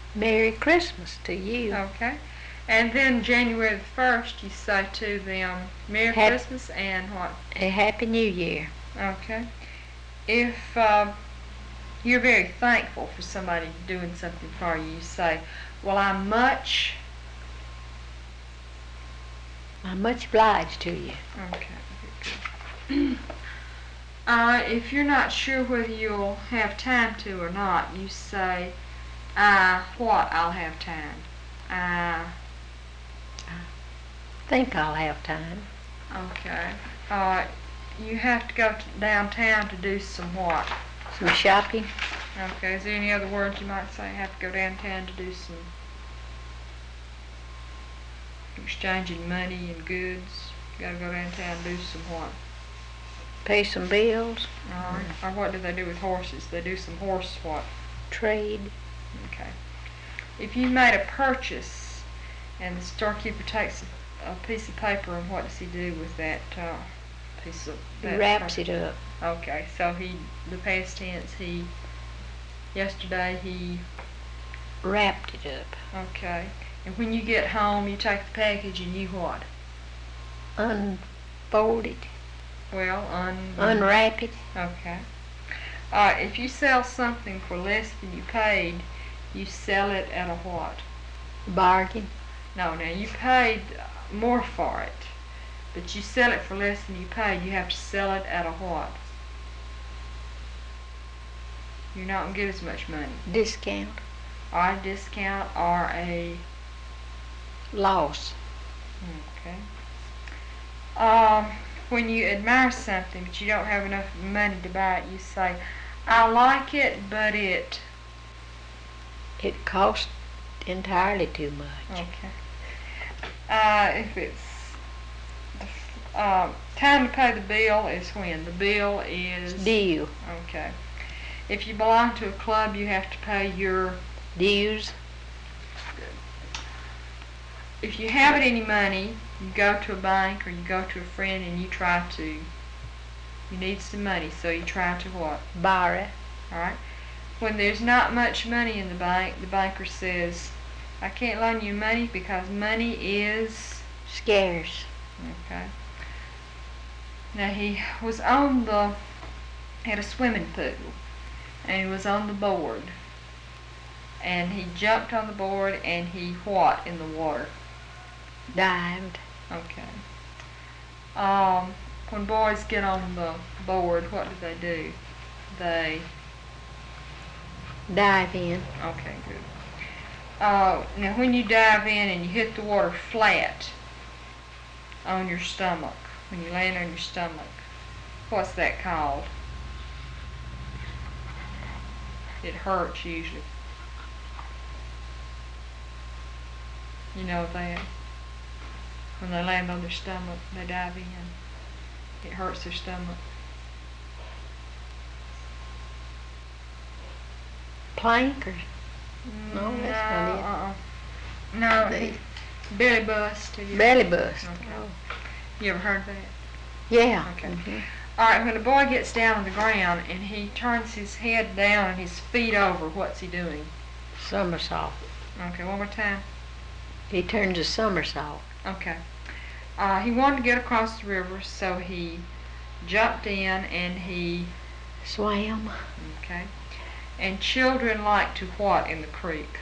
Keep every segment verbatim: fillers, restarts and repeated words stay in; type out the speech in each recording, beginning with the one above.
Merry Christmas to you. Okay. And then January the first, you say to them, Merry Hap- Christmas and what? A Happy New Year. Okay. If uh, you're very thankful for somebody doing something for you, you say, well, I'm much... I'm much obliged to you. Okay, very good. uh, if you're not sure whether you'll have time to or not, you say, I what I'll have time. I Think I'll have time. Okay. Uh, you have to go to downtown to do some what? Some shopping. Okay. Is there any other words you might say? Have to go downtown to do some exchanging money and goods. You gotta go downtown and do some what? Pay some bills. All right. Or what do they do with horses? They do some horse what? Trade. Okay. If you made a purchase and the storekeeper takes a a piece of paper, and what does he do with that uh, piece of He that wraps paper? it up. Okay, so he, the past tense, he, yesterday he, Wrapped it up. okay. And when you get home, you take the package and you what? Unfold it. Well, un... Unwrap it. Okay. Uh, if you sell something for less than you paid, you sell it at a what? Bargain. No, now you paid more for it, but you sell it for less than you paid, you have to sell it at a what? You're not going to get as much money. Discount. Or a discount or a... Loss. Okay. Um, when you admire something but you don't have enough money to buy it, you say, I like it, but it... It costs entirely too much. Okay. Uh, if it's the uh, time to pay the bill is when the bill is Due. okay. If you belong to a club, you have to pay your Dues. if you haven't any money, you go to a bank or you go to a friend and you try to you need some money, so you try to what? Borrow. All right. When there's not much money in the bank, the banker says, I can't loan you money because money is Scarce. okay. Now he was on the had a swimming pool and he was on the board and he jumped on the board and he what in the water? Dived. Okay. Um, when boys get on the board, what do they do? They Dive in. okay, good. Uh, now when you dive in and you hit the water flat on your stomach, when you land on your stomach, what's that called? It hurts usually. You know that. When they land on their stomach, they dive in. It hurts their stomach. Plank or No, that's not it. Uh-uh. No, They- he, belly bust. Have you belly bust. Okay. Oh. You ever heard that? Yeah. Okay. Mhm. All right, when a boy gets down on the ground and he turns his head down and his feet over, what's he doing? Somersault. Okay, one more time. He turns a somersault. Okay. Uh, he wanted to get across the river, so he jumped in and he, Swam. okay. And children like to what in the creek?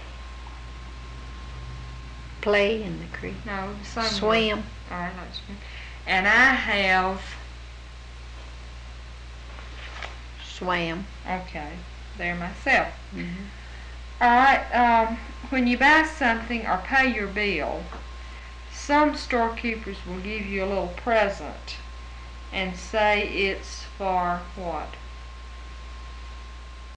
Play in the creek. No, the same word. Swim. All right, like swim. And I have, Swam. okay, there myself. Mm-hmm. All right, um, when you buy something or pay your bill, some storekeepers will give you a little present and say it's for what?